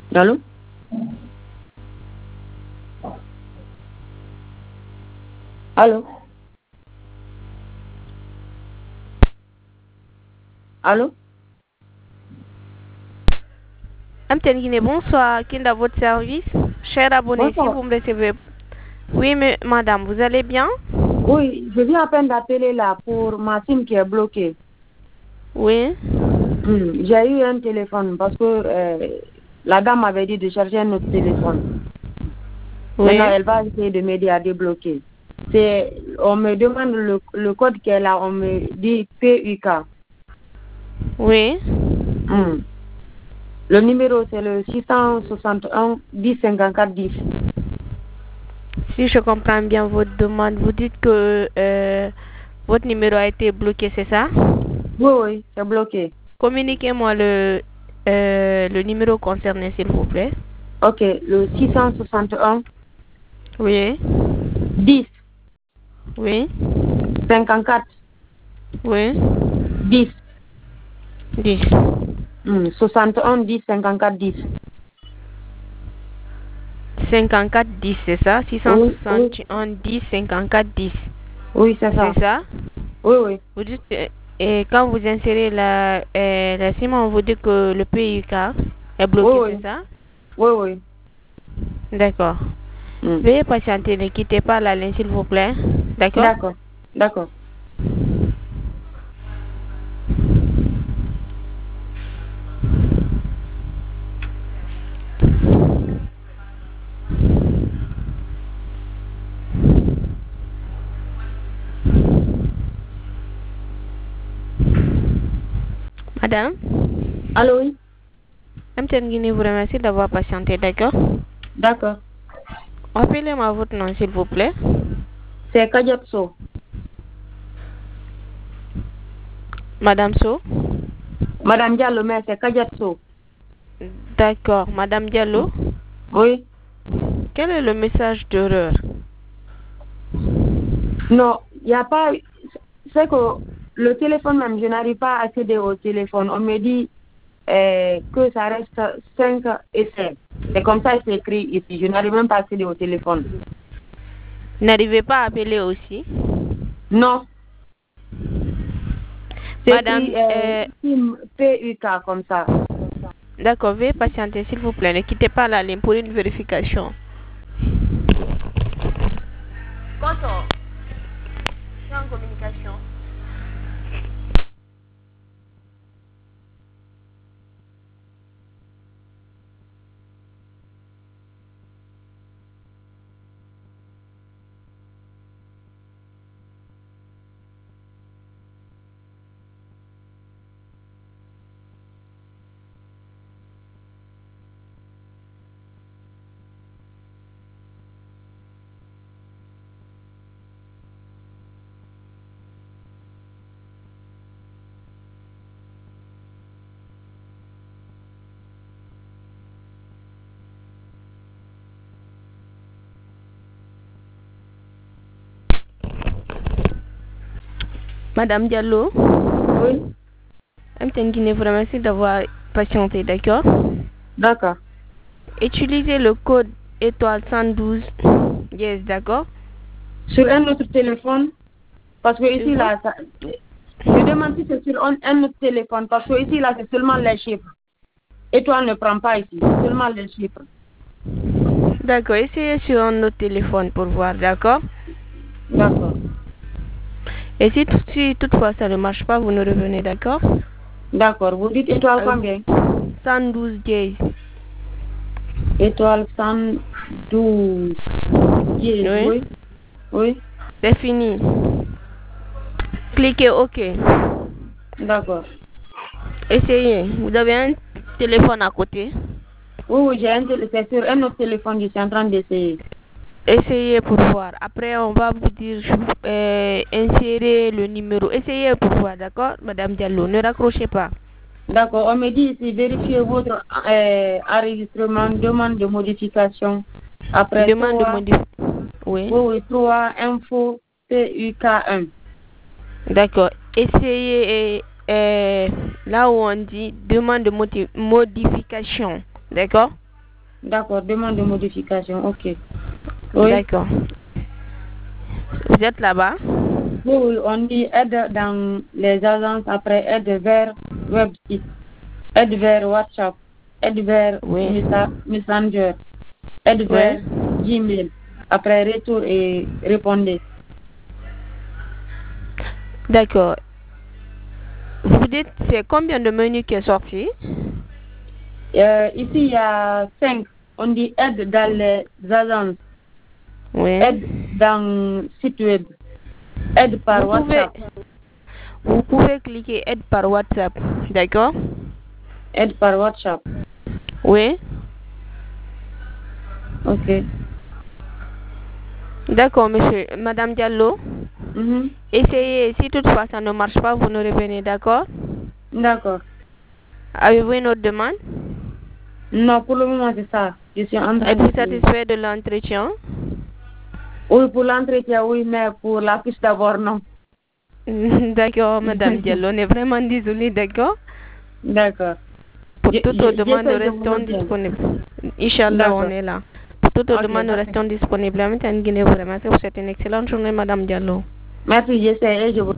Allô? Allô? Allô? MTN Guinée, bonsoir. Qui est dans votre service? Cher abonné, si Bonsoir. vous me recevez. Oui, mais madame, vous allez bien? Oui, je viens à peine d'appeler là pour ma SIM qui est bloquée. Oui. J'ai eu un téléphone parce que la dame m'avait dit de chercher un autre téléphone. Oui. Maintenant, elle va essayer de m'aider à débloquer. On me demande le code qu'elle a, on me dit PUK. Oui. Le numéro, c'est le 661 10 54 10. Si je comprends bien votre demande, vous dites que votre numéro a été bloqué, c'est ça? Oui, c'est bloqué. Communiquez-moi le numéro concerné, s'il vous plaît. Ok, le 661 Oui. 10 Oui. 54 Oui. 10. 10. 61 10 54 10. 54 10, c'est ça? Oui, 661 10 54 10. oui, c'est ça. C'est ça? Oui. Vous dites, et quand vous insérez la SIM, on vous dit que le PUK est bloqué, c'est ça? Oui. D'accord. Veuillez patienter, ne quittez pas la ligne, s'il vous plaît. D'accord? D'accord. Madame? Allô, oui? MTN Guinée vous remercie d'avoir patienté, d'accord? D'accord. Rappelez-moi votre nom, s'il vous plaît. C'est Kajapso. Madame So? Madame Diallo, mais c'est Kajapso. D'accord. Madame Diallo? Oui. Quel est le message d'erreur? Non, il n'y a pas. C'est que le téléphone même, je n'arrive pas à accéder au téléphone. On me dit que ça reste 5 essais. C'est comme ça que c'est écrit ici. Je n'arrive même pas à accéder au téléphone. N'arrivez pas à appeler aussi? Non. C'est Madame, écrit PUK comme ça. D'accord, veuillez patienter, s'il vous plaît. Ne quittez pas la ligne pour une vérification. Quand je suis en communication. Madame Diallo? Oui. MTN Guinée vous remercie d'avoir patienté, d'accord? D'accord. Utilisez le code étoile 112. Yes, d'accord? Sur un autre téléphone, parce que ici, là, je demande si c'est sur un autre téléphone, parce que ici, là, c'est seulement les chiffres. Étoile ne prend pas ici, c'est seulement les chiffres. D'accord, essayez sur un autre téléphone pour voir, d'accord? D'accord. Et si toutefois ça ne marche pas, vous nous revenez, d'accord? D'accord. Vous dites étoile combien? 112 dièse. Étoile 112 dièse. Oui. C'est fini. Cliquez OK. D'accord. Essayez. Vous avez un téléphone à côté? Oui, c'est sur un autre téléphone, je suis en train d'essayer. Essayez pour voir. Après, on va vous dire insérer le numéro. Essayez pour voir, d'accord, Madame Diallo? Ne raccrochez pas. D'accord. On me dit ici, vérifiez votre enregistrement, demande de modification. Après, Demande de modification. Oui, 3 info PUK1. D'accord. Essayez là où on dit demande de modification. D'accord? D'accord, demande de modification, ok. Oui. D'accord. Vous êtes là-bas? Oui, on dit aide dans les agences, après aide vers website, aide vers WhatsApp, aide vers Oui. Messenger, aide vers Oui. Gmail. Après retour et répondez. D'accord. Vous dites c'est combien de menus qui est sorti? Ici, il y a 5. On dit aide dans les agences, Oui. aide dans site web, aide par WhatsApp. Vous pouvez cliquer aide par WhatsApp. D'accord? Aide par WhatsApp. Oui. Ok. D'accord, monsieur. Madame Diallo, Mhm. essayez. Si toutefois ça ne marche pas, vous nous revenez, d'accord? D'accord. Avez-vous une autre demande? Non, pour le moment, c'est ça. Je suis en train Êtes-vous de... satisfait de l'entretien? Oui, pour l'entretien, oui, mais pour la fiche d'abord, non. D'accord, Madame Diallo, on est vraiment désolé, d'accord? D'accord. Pour toute autre demande, nous J'essaie de vous restons répondre. disponibles. Inch'Allah, on D'accord. est là. Pour toute autre Ok, demande, nous merci. restons disponibles. En Guinée, vraiment, je vous souhaite une excellente journée, Madame Diallo. Merci, j'essaie et je vous